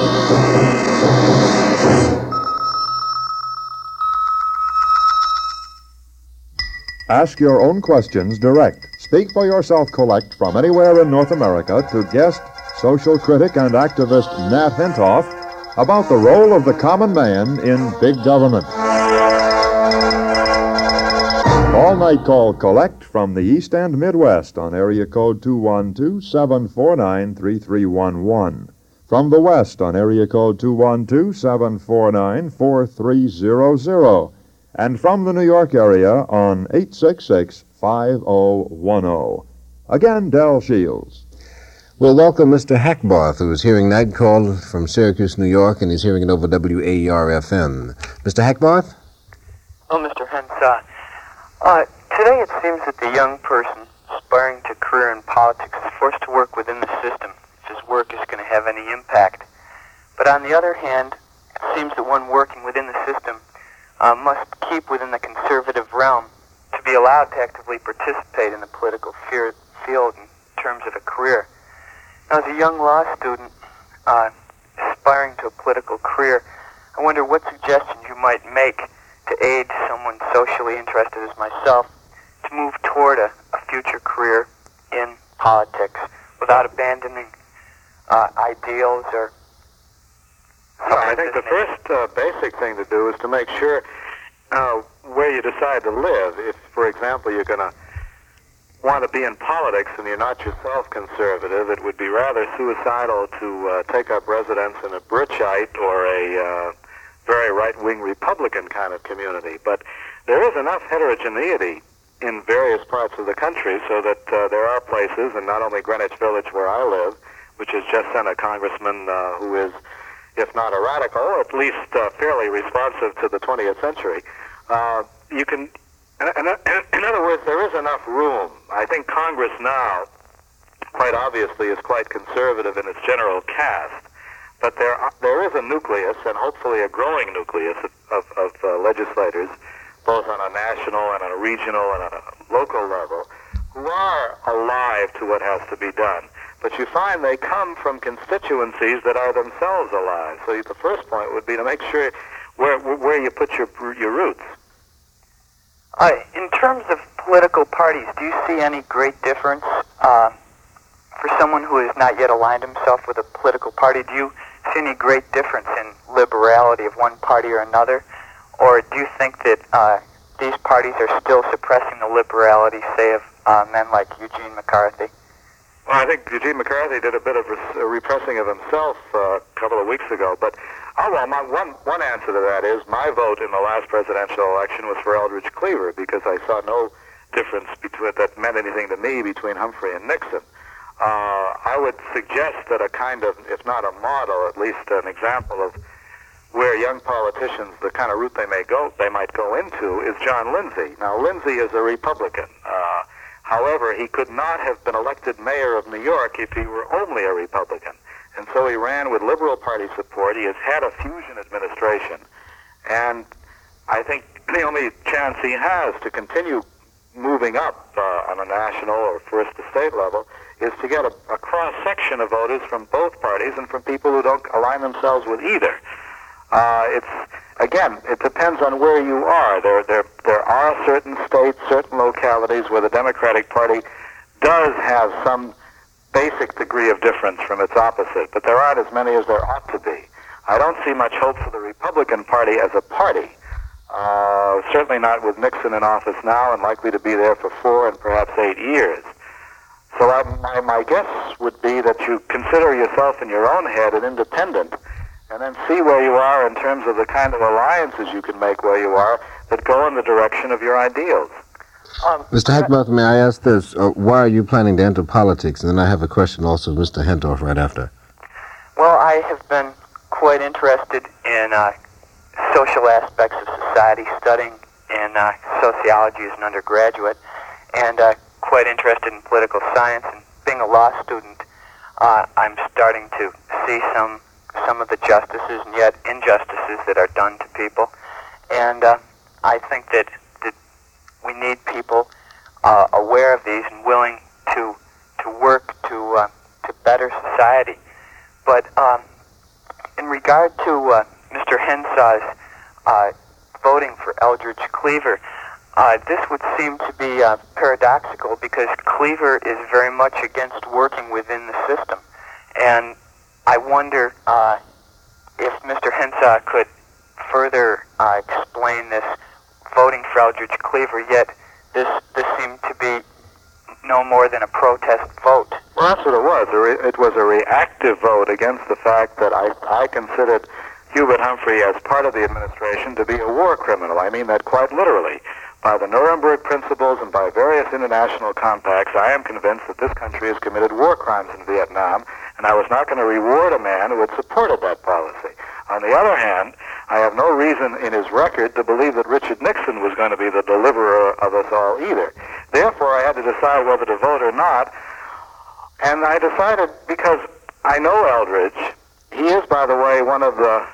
Ask your own questions direct. Speak for yourself collect from anywhere in North America to guest, social critic, and activist Nat Hentoff about the role of the common man in big government. All Night Call collect from the East and Midwest on area code two one two, seven four nine, three three one one. From the West on area code two one two, seven four nine, four three zero zero. And from the New York area on eight six six, five oh one oh. Again, Del Shields. We'll welcome Mister Hackbarth, who is hearing Night Call from Syracuse, New York, and he's hearing it over W A E R F M. Mister Hackbarth? Oh, Mister Hens, uh, uh, today it seems that the young person aspiring to a career in politics is forced to work within the system if his work is going to have any impact. But on the other hand, it seems that one working within the system uh, must keep within the conservative realm to be allowed to actively participate in the political fear, field in terms of a career. Now, as a young law student uh, aspiring to a political career, I wonder what suggestions you might make to aid someone socially interested as myself to move toward a, a future career in politics without abandoning uh, ideals or... Well, I think the first uh, basic thing to do is to make sure uh, where you decide to live. If, for example, you're going to want to be in politics and you're not yourself conservative, it would be rather suicidal to uh, take up residence in a Birchite or a uh, very right-wing Republican kind of community. But there is enough heterogeneity in various parts of the country so that uh, there are places, and not only Greenwich Village where I live, which has just sent a congressman uh, who is, if not a radical, at least uh, fairly responsive to the twentieth century. Uh, you can, in, in, in other words, there is enough room. I think Congress now, quite obviously, is quite conservative in its general cast, but there are, there is a nucleus, and hopefully a growing nucleus, of, of, of uh, legislators, both on a national and on a regional and on a local level, who are alive to what has to be done. But you find they come from constituencies that are themselves alive. So the first point would be to make sure where where you put your your roots. Uh, in terms of political parties, do you see any great difference uh, for someone who has not yet aligned himself with a political party? Do you see any great difference in liberality of one party or another? Or do you think that uh, these parties are still suppressing the liberality, say, of uh, men like Eugene McCarthy? Well, I think Eugene McCarthy did a bit of res- repressing of himself uh, a couple of weeks ago, but Oh, well, my, one, one answer to that is my vote in the last presidential election was for Eldridge Cleaver because I saw no difference between that meant anything to me between Humphrey and Nixon. Uh, I would suggest that a kind of, if not a model, at least an example of where young politicians, the kind of route they may go, they might go into, is John Lindsay. Now, Lindsay is a Republican. Uh, however, he could not have been elected mayor of New York if he were only a Republican. And so he ran with Liberal Party support. He has had a fusion administration. And I think the only chance he has to continue moving up uh, on a national or first to state level is to get a, a cross-section of voters from both parties and from people who don't align themselves with either. Uh, it's, again, it depends on where you are. There, there, there are certain states, certain localities where the Democratic Party does have some basic degree of difference from its opposite, but there aren't as many as there ought to be. I don't see much hope for the Republican Party as a party. Uh, certainly not with Nixon in office now and likely to be there for four and perhaps eight years. So I, my, my guess would be that you consider yourself in your own head an independent and then see where you are in terms of the kind of alliances you can make where you are that go in the direction of your ideals. Um, Mister Heckmouth, may I ask this? Uh, why are you planning to enter politics? And then I have a question also of Mister Hentorf right after. Well, I have been quite interested in uh, social aspects of society, studying in uh, sociology as an undergraduate, and uh, quite interested in political science. And being a law student, uh, I'm starting to see some some of the justices and yet injustices that are done to people. And uh, I think that, that we need people uh, aware of these and willing to to work to uh, to better society. But um, in regard to uh, Mister Hensaw's uh, voting for Eldridge Cleaver, uh, this would seem to be uh, paradoxical because Cleaver is very much against working within the system. And I wonder uh, if Mister Hensaw could further uh, explain this voting for Eldridge Cleaver, yet this this seemed to be no more than a protest vote. Well, that's what it was. It was a reactive vote against the fact that I, I considered Hubert Humphrey as part of the administration to be a war criminal. I mean that quite literally. By the Nuremberg principles and by various international compacts, I am convinced that this country has committed war crimes in Vietnam, and I was not going to reward a man who had supported that policy. On the other hand, I have no reason in his record to believe that Richard Nixon was going to be the deliverer of us all either. Therefore, I had to decide whether to vote or not, and I decided because I know Eldridge. He is, by the way, one of the,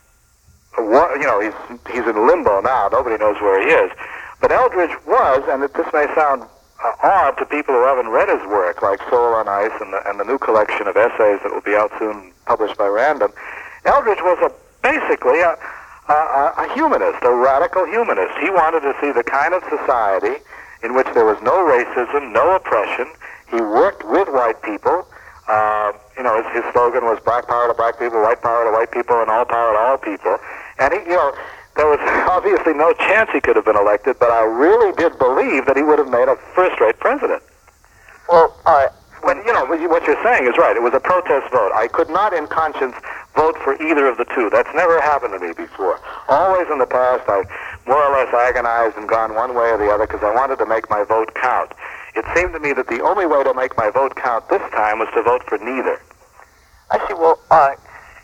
you know, he's, he's in limbo now. Nobody knows where he is. But Eldridge was, and this may sound uh, odd to people who haven't read his work, like Soul on Ice and the, and the new collection of essays that will be out soon, published by Random. Eldridge was a, basically a, a, a humanist, a radical humanist. He wanted to see the kind of society in which there was no racism, no oppression. He worked with white people. Uh, you know, his, his slogan was black power to black people, white power to white people, and all power to all people. And he, you know, there was obviously no chance he could have been elected, but I really did believe that he would have made a first-rate president. Well, uh, when, you know, what you're saying is right. It was a protest vote. I could not in conscience vote for either of the two. That's never happened to me before. Always in the past, I've more or less agonized and gone one way or the other because I wanted to make my vote count. It seemed to me that the only way to make my vote count this time was to vote for neither. I see. Well, uh,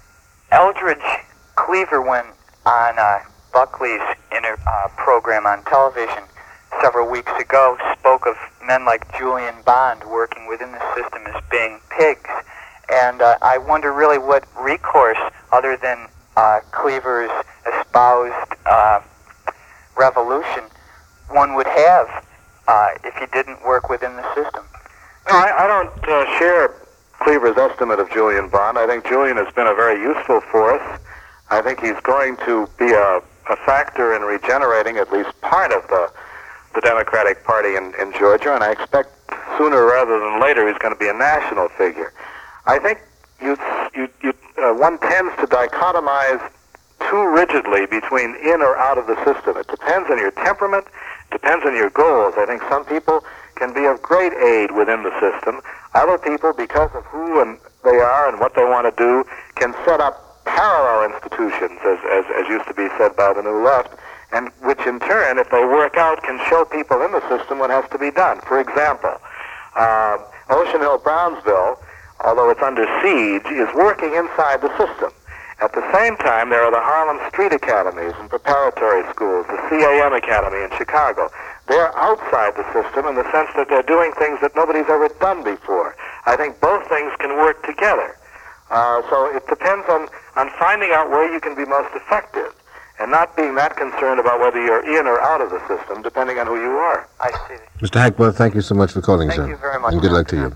Eldridge Cleaver, when on uh, Buckley's inter, uh, program on television several weeks ago, spoke of men like Julian Bond working within the system as being pigs. And uh, I wonder really what recourse, other than uh, Cleaver's espoused uh, revolution, one would have uh, if he didn't work within the system. No, I, I don't uh, share Cleaver's estimate of Julian Bond. I think Julian has been a very useful force. I think he's going to be a, a factor in regenerating at least part of the the Democratic Party in, in Georgia, and I expect sooner rather than later he's going to be a national figure. I think you, you, you, uh, one tends to dichotomize too rigidly between in or out of the system. It depends on your temperament, depends on your goals. I think some people can be of great aid within the system. Other people, because of who and they are and what they want to do, can set up parallel institutions institutions, as, as, as used to be said by the New Left, and which in turn, if they work out, can show people in the system what has to be done. For example, uh, Ocean Hill-Brownsville, although it's under siege, is working inside the system. At the same time, there are the Harlem Street Academies and preparatory schools, the C A M Academy in Chicago. They're outside the system in the sense that they're doing things that nobody's ever done before. I think both things can work together. Uh, so it depends on, on finding out where you can be most effective and not being that concerned about whether you're in or out of the system, depending on who you are. I see. Mister Hackworth, thank you so much for calling, Thank sir. you very much. And good luck to you.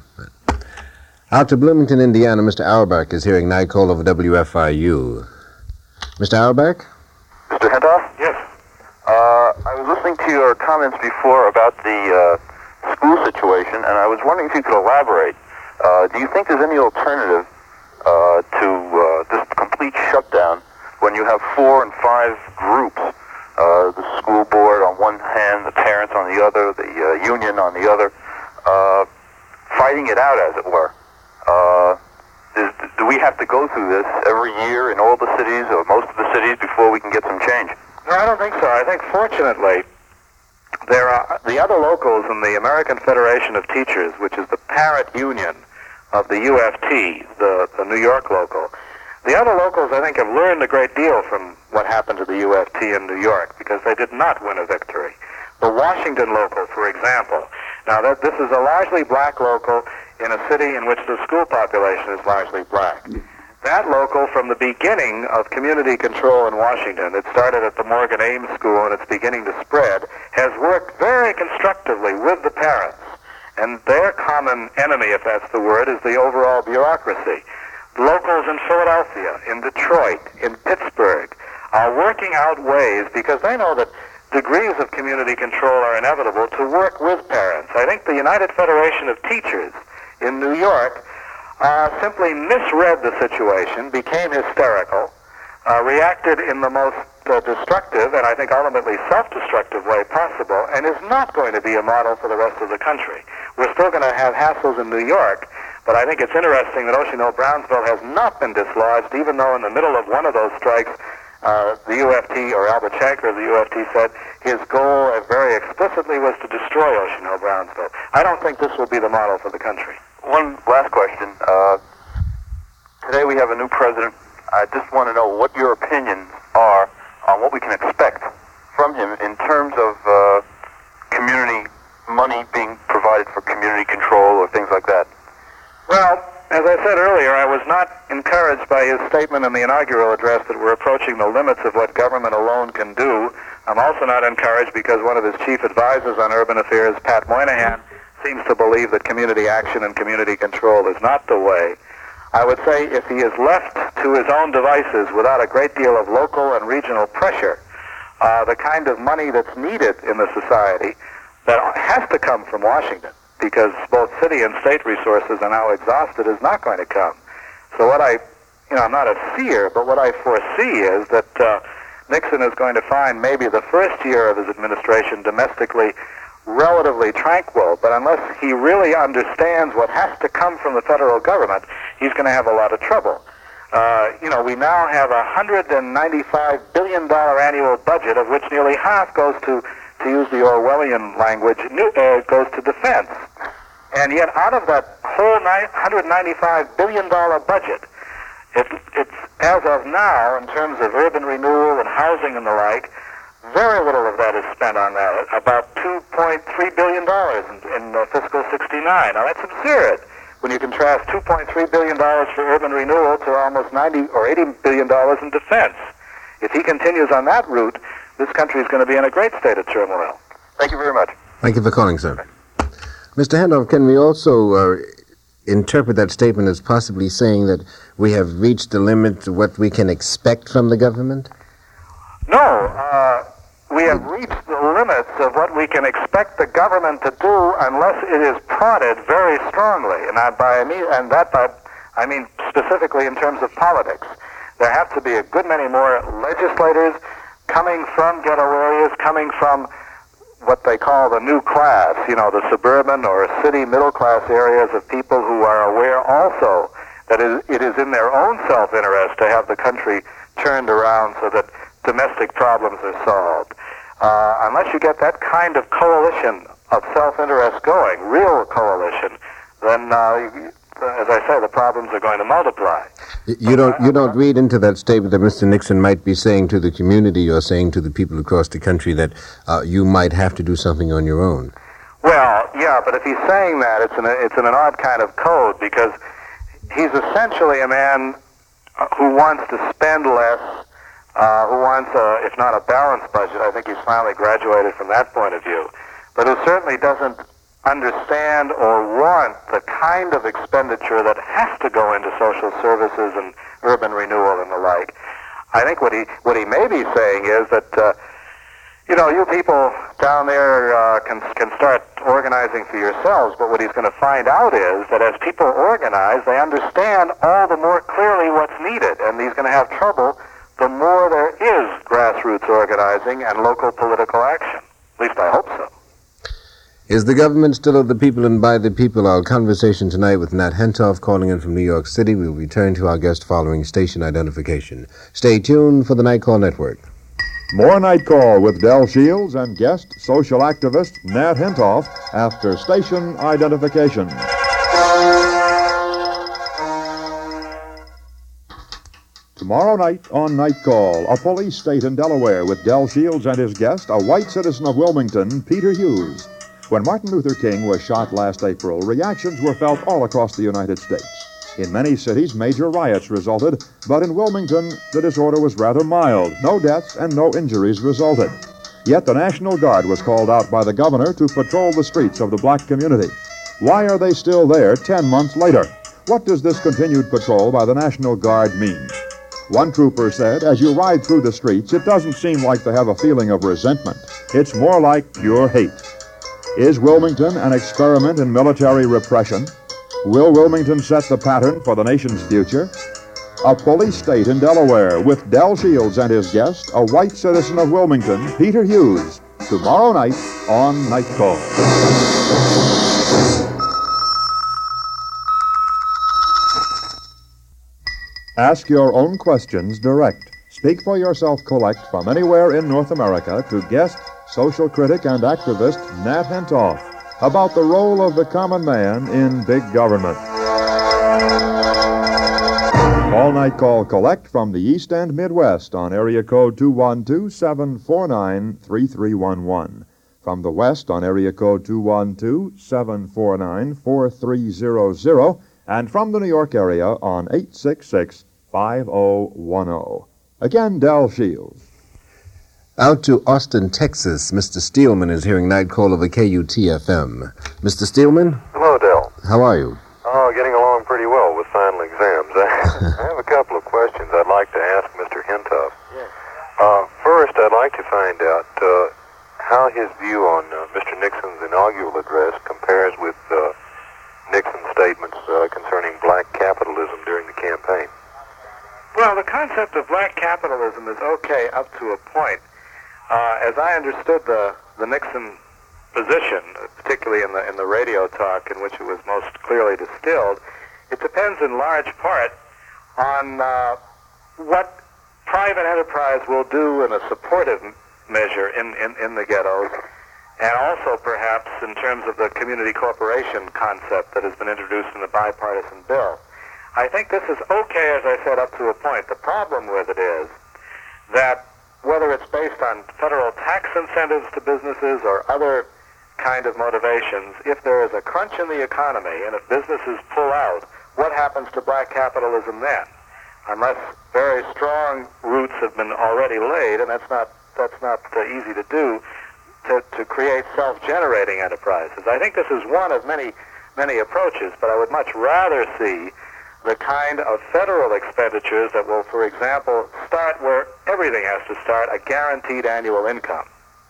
Out to Bloomington, Indiana, Mister Auerbach is hearing Night Call over W F I U. Mister Auerbach? Mister Hentoff? Yes. Uh, I was listening to your comments before about the uh, school situation, and I was wondering if you could elaborate. Uh, do you think there's any alternative uh, to uh, this complete shutdown when you have four and five groups, uh, the school board on one hand, the parents on the other, the uh, union on the other, uh, fighting it out, as it were? Uh, is, do we have to go through this every year in all the cities or most of the cities before we can get some change? No, I don't think so. I think, fortunately, there are the other locals in the American Federation of Teachers, which is the parent union of the U F T, the, the New York local. The other locals, I think, have learned a great deal from what happened to the U F T in New York, because they did not win a victory. The Washington local, for example. Now, that this is a largely black local in a city in which the school population is largely black. That local, from the beginning of community control in Washington, it started at the Morgan Ames School and it's beginning to spread, has worked very constructively with the parents. And their common enemy, if that's the word, is the overall bureaucracy. Locals in Philadelphia, in Detroit, in Pittsburgh are working out ways, because they know that degrees of community control are inevitable, to work with parents. I think the United Federation of Teachers in New York uh, simply misread the situation, became hysterical, uh, reacted in the most uh, destructive and I think ultimately self-destructive way possible, and is not going to be a model for the rest of the country. We're still going to have hassles in New York, but I think it's interesting that Ocean Hill-Brownsville has not been dislodged, even though in the middle of one of those strikes, uh, the U F T, or Albert Shanker of the U F T, said his goal uh, very explicitly was to destroy Ocean Hill-Brownsville. I don't think this will be the model for the country. One last question. Uh, today we have a new president. I just want to know what your opinions are on what we can expect from him in terms of uh, community money being provided for community control or things like that. Well, as I said earlier, I was not encouraged by his statement in the inaugural address that we're approaching the limits of what government alone can do. I'm also not encouraged because one of his chief advisors on urban affairs, Pat Moynihan, seems to believe that community action and community control is not the way. I would say if he is left to his own devices without a great deal of local and regional pressure, uh, the kind of money that's needed in the society that has to come from Washington, because both city and state resources are now exhausted, is not going to come. So what I, you know, I'm not a seer, but what I foresee is that uh, Nixon is going to find maybe the first year of his administration domestically relatively tranquil, but unless he really understands what has to come from the federal government, he's going to have a lot of trouble. Uh, you know, we now have a one hundred ninety-five billion dollars annual budget, of which nearly half goes to, to use the Orwellian language, new, uh, goes to defense. And yet out of that whole one hundred ninety-five billion dollars budget, it, it's, as of now, in terms of urban renewal and housing and the like, very little of that is spent on that, about two point three billion dollars in, in uh, fiscal sixty-nine. Now, that's absurd when you contrast two point three billion dollars for urban renewal to almost ninety or eighty billion dollars in defense. If he continues on that route, this country is going to be in a great state of turmoil. Thank you very much. Thank you for calling, sir. Mister Hentoff, can we also uh, interpret that statement as possibly saying that we have reached the limit of what we can expect from the government? No, uh, we have reached the limits of what we can expect the government to do unless it is prodded very strongly, and I, by me, and that by, I mean specifically in terms of politics. There have to be a good many more legislators coming from ghetto areas, coming from what they call the new class, you know, the suburban or city middle class areas of people who are aware also that it is in their own self-interest to have the country turned around so that domestic problems are solved. Uh, unless you get that kind of coalition of self-interest going, real coalition, then, uh, as I say, the problems are going to multiply. You don't you don't read into that statement that Mister Nixon might be saying to the community or saying to the people across the country that uh, you might have to do something on your own? Well, yeah, but if he's saying that, it's in, a, it's in an odd kind of code, because he's essentially a man who wants to spend less, uh, who wants, a, if not a balanced budget. I think he's finally graduated from that point of view, but who certainly doesn't understand or want the kind of expenditure that has to go into social services and urban renewal and the like. I think what he what he may be saying is that, uh, you know, you people down there uh, can can start organizing for yourselves, but what he's going to find out is that as people organize, they understand all the more clearly what's needed, and he's going to have trouble the more there is grassroots organizing and local political action. At least I hope so. Is the government still of the people and by the people? Our conversation tonight with Nat Hentoff, calling in from New York City. We'll return to our guest following station identification. Stay tuned for the Night Call Network. More Night Call with Del Shields and guest social activist Nat Hentoff after station identification. Tomorrow night on Night Call, a police state in Delaware with Del Shields and his guest, a white citizen of Wilmington, Peter Hughes. When Martin Luther King was shot last April, reactions were felt all across the United States. In many cities, major riots resulted, but in Wilmington, the disorder was rather mild. No deaths and no injuries resulted. Yet the National Guard was called out by the governor to patrol the streets of the black community. Why are they still there ten months later? What does this continued patrol by the National Guard mean? One trooper said, as you ride through the streets, it doesn't seem like they have a feeling of resentment. It's more like pure hate. Is Wilmington an experiment in military repression? Will Wilmington set the pattern for the nation's future? A police state in Delaware with Del Shields and his guest, a white citizen of Wilmington, Peter Hughes, tomorrow night on Night Call. Ask your own questions direct. Speak for yourself collect from anywhere in North America to guest, social critic, and activist Nat Hentoff about the role of the common man in big government. All Night Call collect from the East and Midwest on area code two one two, seven four nine, three three one one. From the West on area code two one two, seven four nine, four three zero zero. And from the New York area on eight six six, five oh one oh. Again, Del Shields. Out to Austin, Texas, Mister Steelman is hearing Night Call over K U T F M. Mister Steelman? Hello, Del. How are you? Oh, getting along pretty well with final exams. I have a couple of questions I'd like to ask Mister Hentoff. Yes. Uh, first, I'd like to find out uh, how his view on uh, Mister Nixon's inaugural address compares with uh, Nixon's statements uh, concerning black capitalism during the campaign. Well, the concept of black capitalism is okay up to a point. Uh, as I understood the, the Nixon position, particularly in the in the radio talk in which it was most clearly distilled, it depends in large part on uh, what private enterprise will do in a supportive measure in, in, in the ghettos, and also perhaps in terms of the community corporation concept that has been introduced in the bipartisan bill. I think this is okay, as I said, up to a point. The problem with it is that whether it's based on federal tax incentives to businesses or other kind of motivations, if there is a crunch in the economy and if businesses pull out, what happens to black capitalism then? Unless very strong roots have been already laid, and that's not that's not uh, easy to do, to, to create self-generating enterprises. I think this is one of many, many approaches, but I would much rather see the kind of federal expenditures that will, for example, start where everything has to start, a guaranteed annual income.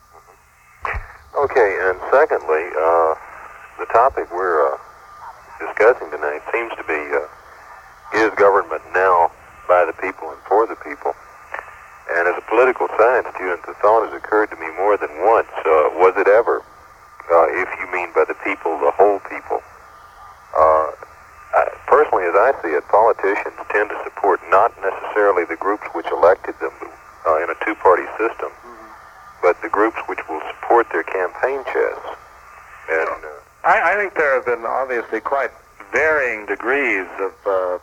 Okay, and secondly, uh, the topic we're uh, discussing tonight seems to be, uh, is government now by the people and for the people? And as a political science student, the thought has occurred to me more than once, uh, was it ever, uh, if you mean by the people, the whole people? Uh, I, personally, as I see it, politicians tend to support not necessarily the groups which elected them uh, in a two-party system, mm-hmm. but the groups which will support their campaign chests. And uh, I, I think there have been obviously quite varying degrees of uh,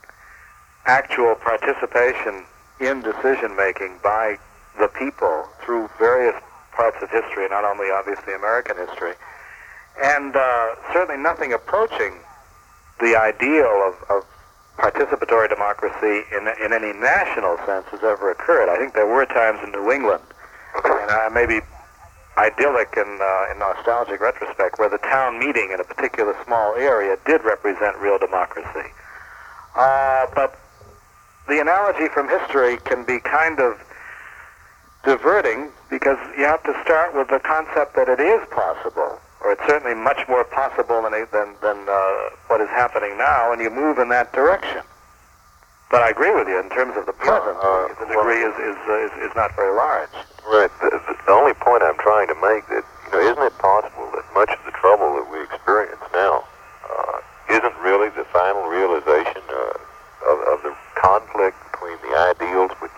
actual participation in decision-making by the people through various parts of history, not only obviously American history, and uh, certainly nothing approaching the ideal of, of participatory democracy in, in any national sense has ever occurred. I think there were times in New England, and uh, maybe idyllic and uh, in nostalgic retrospect, where the town meeting in a particular small area did represent real democracy. Uh, but the analogy from history can be kind of diverting, because you have to start with the concept that it is possible, or it's certainly much more possible than than, than uh, what is happening now, and you move in that direction. But I agree with you in terms of the present. Uh, the degree is is, uh, is is not very large. Right. The, the only point I'm trying to make that, you know, isn't it possible that much of the trouble that we experience now uh, isn't really the final realization uh, of, of the conflict between the ideals which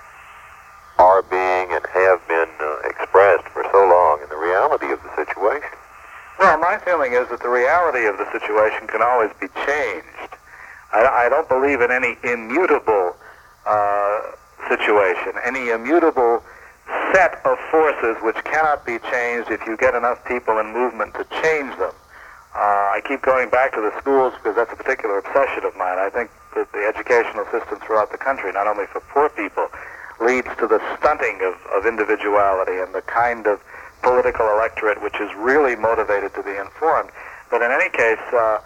are being and have been uh, expressed for so long and the reality of the situation? Well, my feeling is that the reality of the situation can always be changed. I, I don't believe in any immutable uh, situation, any immutable set of forces which cannot be changed if you get enough people in movement to change them. Uh, I keep going back to the schools because that's a particular obsession of mine. I think that the educational system throughout the country, not only for poor people, leads to the stunting of, of individuality and the kind of political electorate which is really motivated to be informed. But in any case, uh,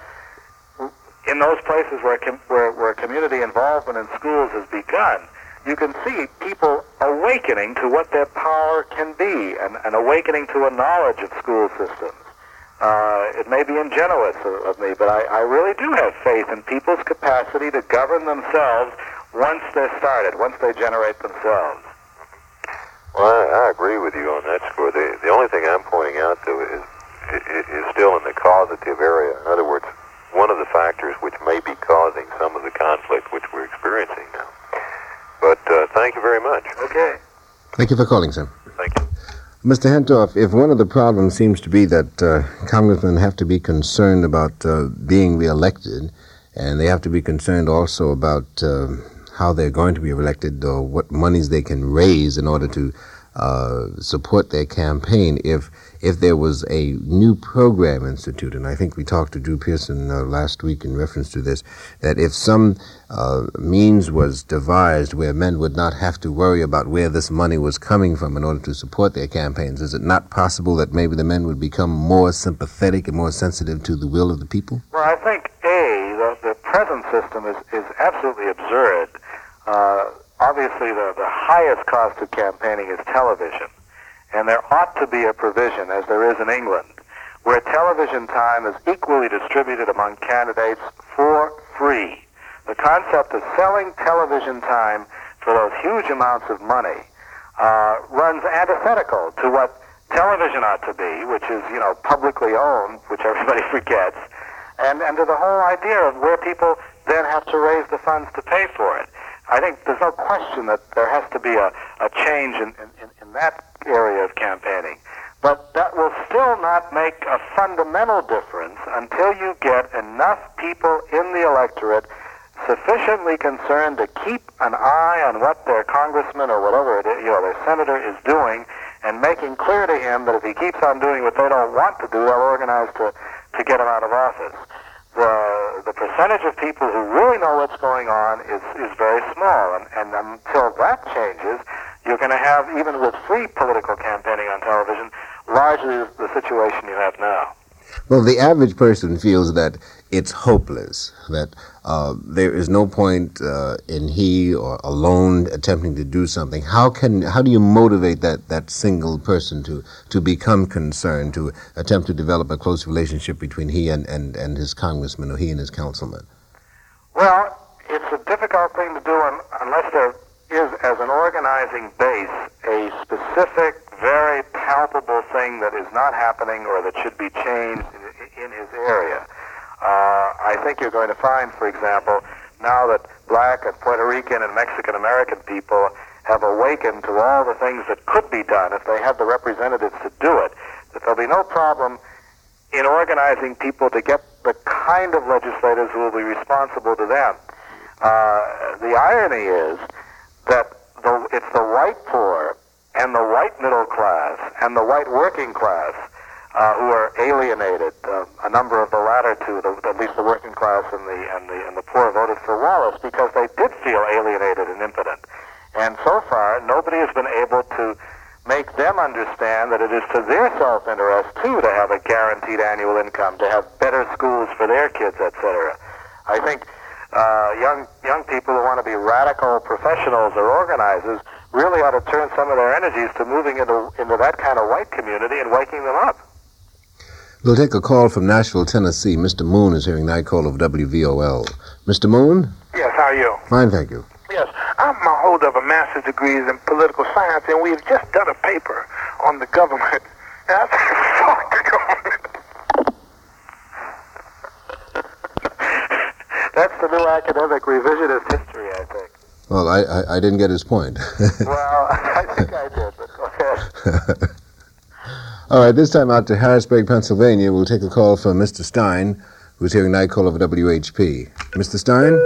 in those places where, com- where, where community involvement in schools has begun, you can see people awakening to what their power can be, and, and awakening to a knowledge of school systems. Uh, it may be ingenuous of, of me, but I, I really do have faith in people's capacity to govern themselves once they're started, once they generate themselves. Well, I, I agree with you on that score. The, the only thing I'm pointing out, though, is, is, is still in the causative area. In other words, one of the factors which may be causing some of the conflict which we're experiencing now. But uh, thank you very much. Okay. Thank you for calling, sir. Thank you. Mister Hentoff, if one of the problems seems to be that uh, congressmen have to be concerned about uh, being reelected, and they have to be concerned also about uh, how they're going to be reelected or what monies they can raise in order to uh, support their campaign, if if there was a new program instituted, and I think we talked to Drew Pearson uh, last week in reference to this, that if some uh, means was devised where men would not have to worry about where this money was coming from in order to support their campaigns, is it not possible that maybe the men would become more sympathetic and more sensitive to the will of the people? Well, I think, A, the, the present system is, is absolutely absurd. Uh, obviously, the, the highest cost of campaigning is television. And there ought to be a provision, as there is in England, where television time is equally distributed among candidates for free. The concept of selling television time for those huge amounts of money uh, runs antithetical to what television ought to be, which is, you know, publicly owned, which everybody forgets, and, and to the whole idea of where people then have to raise the funds to pay for it. I think there's no question that there has to be a, a change in, in, in that area of campaigning. But that will still not make a fundamental difference until you get enough people in the electorate sufficiently concerned to keep an eye on what their congressman or whatever it is, you know, their senator is doing, and making clear to him that if he keeps on doing what they don't want to do, they'll organize to, to get him out of office. The, the percentage of people who really know what's going on is, is very small, and, and until that changes, you're going to have, even with free political campaigning on television, largely the situation you have now. Well, the average person feels that it's hopeless, that uh, there is no point uh, in he or alone attempting to do something. How can how do you motivate that, that single person to, to become concerned, to attempt to develop a close relationship between he and, and, and his congressman or he and his councilman? Well, it's a difficult thing to do un- unless there is, as an organizing base, a specific, very palpable thing that is not happening or that should be changed in, in his area. Uh, I think you're going to find, for example, now that black and Puerto Rican and Mexican American people have awakened to all the things that could be done if they had the representatives to do it, that there'll be no problem in organizing people to get the kind of legislators who will be responsible to them. Uh, the irony is that the, it's the white poor and the white middle class and the white working class uh, who are alienated. Uh, a number of the latter two, the, at least the working class and the, and the and the poor, voted for Wallace because they did feel alienated and impotent. And so far, nobody has been able to make them understand that it is to their self-interest, too, to have a guaranteed annual income, to have better schools for their kids, et cetera. I think uh, young young people who want to be radical professionals or organizers really ought to turn some of their energies to moving into, into that kind of white community and waking them up. We'll take a call from Nashville, Tennessee. Mister Moon is hearing Night Call of W V O L. Mister Moon? Yes, how are you? Fine, thank you. Yes, I'm a holder of a master's degree in political science, and we've just done a paper on the government. And I said, fuck the government. That's the new academic revisionist history, I think. Well, I, I, I didn't get his point. Well, I think I did, but go ahead. All right, this time out to Harrisburg, Pennsylvania, we'll take a call from Mister Stein, who's hearing Night Call over W H P. Mister Stein?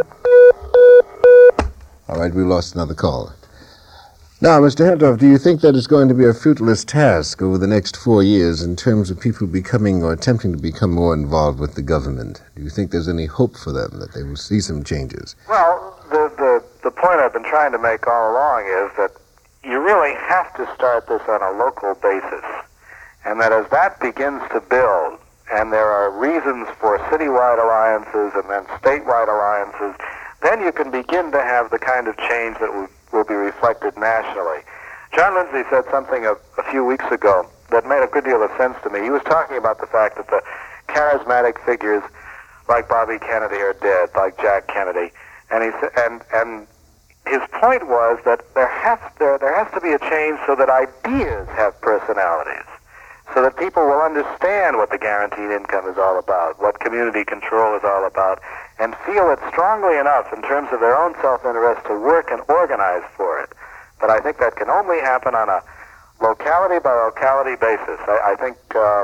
All right, we lost another call. Now, Mister Hentoff, do you think that it's going to be a fruitless task over the next four years in terms of people becoming or attempting to become more involved with the government? Do you think there's any hope for them, that they will see some changes? Well, the, the, the point I've been trying to make all along is that you really have to start this on a local basis. And that as that begins to build, and there are reasons for citywide alliances and then statewide alliances, then you can begin to have the kind of change that will, will be reflected nationally. John Lindsay said something a, a few weeks ago that made a good deal of sense to me. He was talking about the fact that the charismatic figures like Bobby Kennedy are dead, like Jack Kennedy, and he sa- and and his point was that there has there there has to be a change so that ideas have personalities, so that people will understand what the guaranteed income is all about, what community control is all about, and feel it strongly enough in terms of their own self-interest to work and organize for it. But I think that can only happen on a locality-by-locality basis. I, I think uh,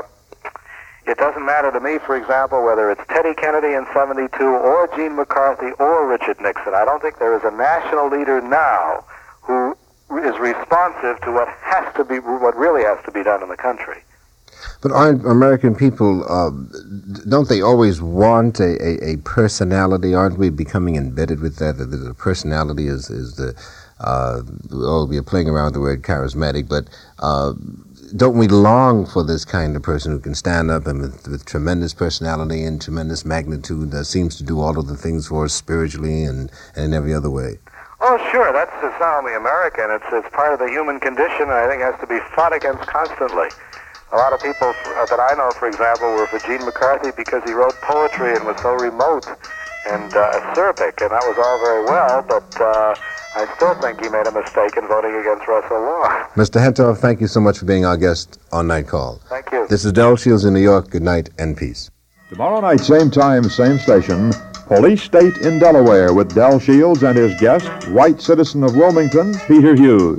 it doesn't matter to me, for example, whether it's Teddy Kennedy in seventy-two or Gene McCarthy or Richard Nixon. I don't think there is a national leader now who is responsive to what has to be, what really has to be done in the country. But aren't American people, uh, don't they always want a, a, a personality? Aren't we becoming embedded with that? That the personality is, is the, uh, oh, we're playing around with the word charismatic, but uh, don't we long for this kind of person who can stand up and with, with tremendous personality and tremendous magnitude that seems to do all of the things for us spiritually and, and in every other way? Oh, sure, that's it's not only American, it's, it's part of the human condition, and I think has to be fought against constantly. A lot of people that I know, for example, were for Gene McCarthy because he wrote poetry and was so remote and uh, acerbic, and that was all very well, but uh, I still think he made a mistake in voting against Russell Law. Mister Hentoff, thank you so much for being our guest on Night Call. Thank you. This is Del Shields in New York. Good night and peace. Tomorrow night, same time, same station, Police State in Delaware with Del Shields and his guest, white citizen of Wilmington, Peter Hughes.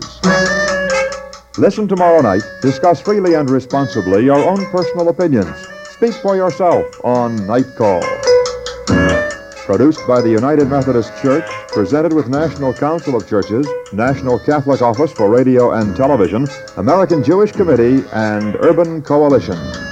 Listen tomorrow night. Discuss freely and responsibly your own personal opinions. Speak for yourself on Night Call. Produced by the United Methodist Church, presented with National Council of Churches, National Catholic Office for Radio and Television, American Jewish Committee, and Urban Coalition.